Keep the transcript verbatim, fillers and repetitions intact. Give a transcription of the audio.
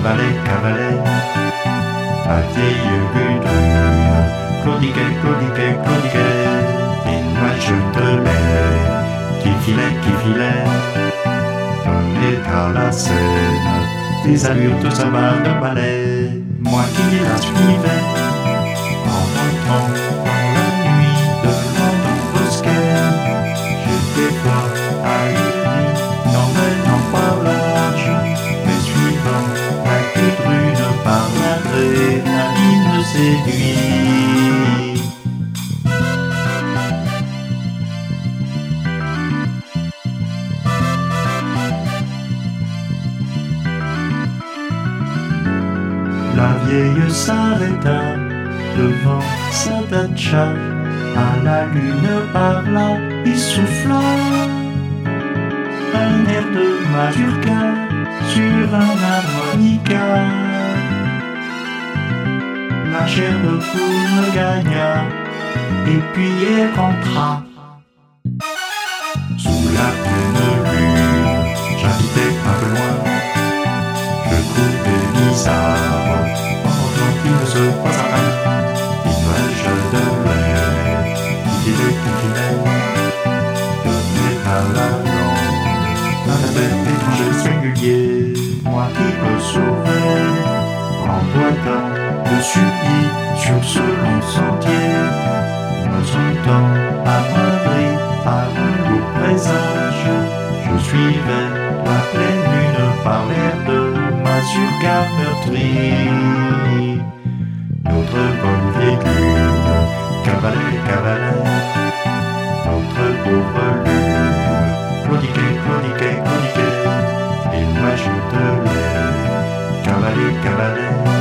cavalet, cavalet, ma vieille Gudrune, claudiquet, claudiquet, claudiquet, et moi je te l'aime, qui filait, qui filait, on est à la scène, des allures de savane de ballet, moi qui la suivais, en rentrant dans la nuit de London Bosquet, j'étais fort ahuri, n'en menant pas l'âge, mais suivant la Gudrune par l'adrénaline séduit. La vieille s'arrêta devant sa datcha, à la lune parla et souffla un air de mazurka sur un harmonica. La chair de poule me gagna et puis elle rentra. Sous la pleine lune, j'habitais un peu loin. Je trouvais bizarre, pendant qu'il ne se passe rien, une nuage de l'air qui filait, qui filait, donnait à la langue un aspect étrange et singulier. Moi qui me sauvais en boitant de subit sur ce long sentier, me sentant amoindri par un lourd présage, je suivais la pleine lune par l'air de mazurka meurtri. Notre bonne vieille lune, cavalet, cavalet, notre pauvre lune, claudiquet, claudiquet, claudiquet, et moi je te l'aime, cavalet, cavalet.